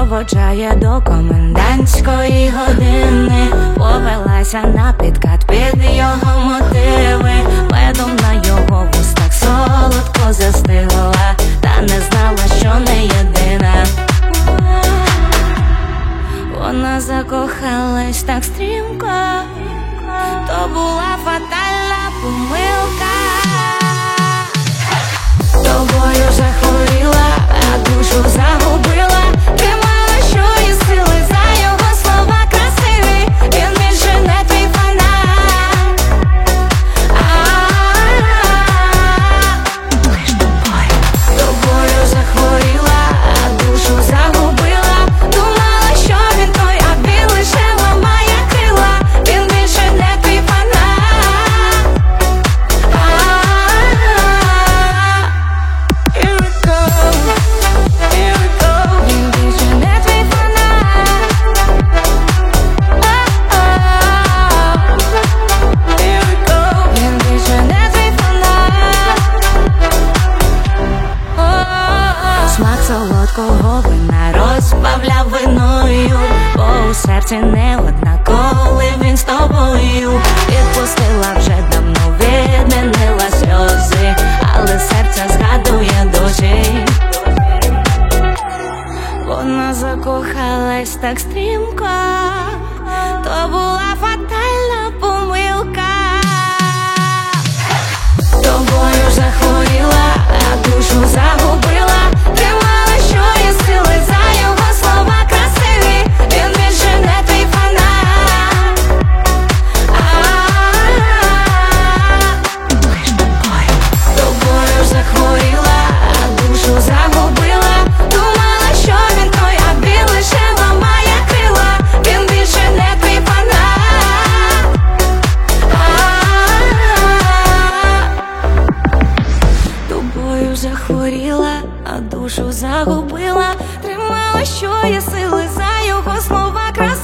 проводжає до комендантської години. Повелася на підкат під його мотиви. Медом на його вустах солодко застигла, та не знала, що не єдина. Вона закохалась так стрімко, то була фатальна помилка. Тобою захворіла, а душу загубила. Тримала, що є сили за його слова красиві. Він більше не твій фанат. Тобою захворіла, а душу загубила. Думала, що він той, а він лише ламає крила. Він більше не твій фанат. Here we go, here we go. Він більше не твій фанат. Here we go. Він більше не твій фанат. Смак солодкого вина розбавляв виною, бо у серці не однаковий він з тобою. Відпустила вже давно, відмінила сльози, але серце згадує досі. Вона закохалась так стрімко, то була фатальна помилка. Тобою захворіла, а душу загубила. Тримала, що є сили за його слова красиві. Він більше не твій фанат. Тобою захворіла, а душу загубила. Думала, що він той, а він лише ламає крила. Він більше не твій фанат. Тобою захворіла, а душу загубила. Тримала, що є сили за його слова красиві.